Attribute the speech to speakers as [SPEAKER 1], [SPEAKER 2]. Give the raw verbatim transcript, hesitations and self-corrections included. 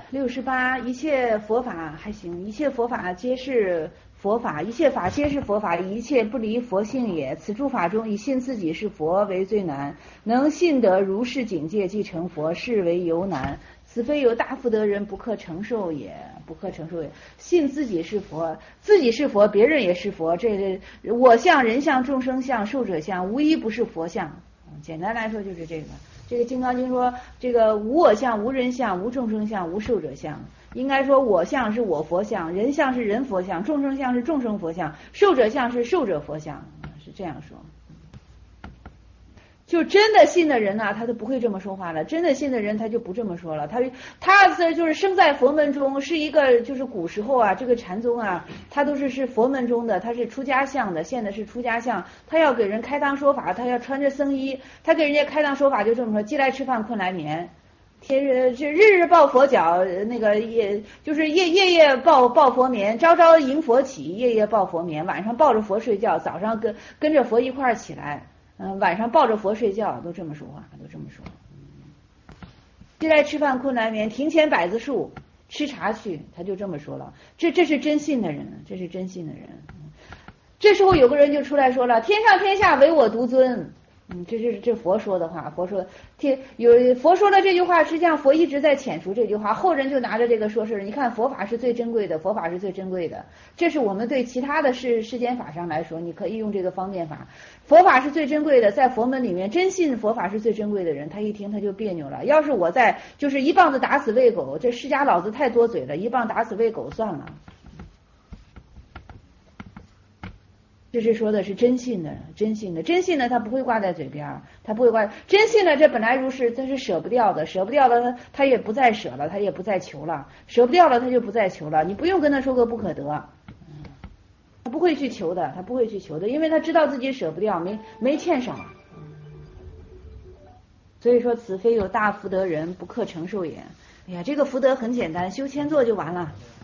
[SPEAKER 1] 六十八，一切佛法还行，一切佛法皆是佛法，一切法皆是佛法，一切不离佛性也。此诸法中，以信自己是佛为最难，能信得如是境界，即成佛，是为尤难。此非有大福德人不可承受也，不可承受也。信自己是佛，自己是佛，别人也是佛，这我相、人相、众生相、寿者相，无一不是佛相。简单来说就是这个。这个《金刚经》说，这个无我相、无人相、无众生相、无寿者相。应该说，我相是我佛相，人相是人佛相，众生相是众生佛相，寿者相是寿者佛相，是这样说。就真的信的人呢、啊，他都不会这么说话了。真的信的人，他就不这么说了。他他就是生在佛门中，是一个就是古时候啊，这个禅宗啊，他都是是佛门中的，他是出家相的，现的是出家相。他要给人开当说法，他要穿着僧衣，他给人家开当说法就这么说：饥来吃饭，困来眠。天日这日日抱佛脚，那个夜就是夜夜夜抱抱佛眠，朝朝迎佛起，夜夜抱佛眠，晚上抱着佛睡觉，早上跟跟着佛一块儿起来。嗯，晚上抱着佛睡觉，都这么说话，都这么说。饥来吃饭，困来眠，庭前柏子树，吃茶去，他就这么说了。这这是真信的人，这是真信的人。这时候有个人就出来说了：天上天下唯我独尊。嗯，这是这佛说的话。佛说天有佛说了这句话，实际上佛一直在遣除这句话，后人就拿着这个说是，你看佛法是最珍贵的，佛法是最珍贵的。这是我们对其他的世世间法上来说，你可以用这个方便法。佛法是最珍贵的，在佛门里面，真信佛法是最珍贵的人，他一听他就别扭了。要是我在，就是一棒子打死喂狗，这释迦老子太多嘴了，一棒打死喂狗算了。这是说的是真信的，真信的，真信的他不会挂在嘴边，他不会挂。真信的这本来如是，他是舍不掉的，舍不掉的他他也不再舍了，他也不再求了，舍不掉了他就不再求了。你不用跟他说个不可得，他不会去求的，他不会去求的，因为他知道自己舍不掉，没没欠少。所以说，此非有大福德人不可承受也。哎呀，这个福德很简单，修千座就完了。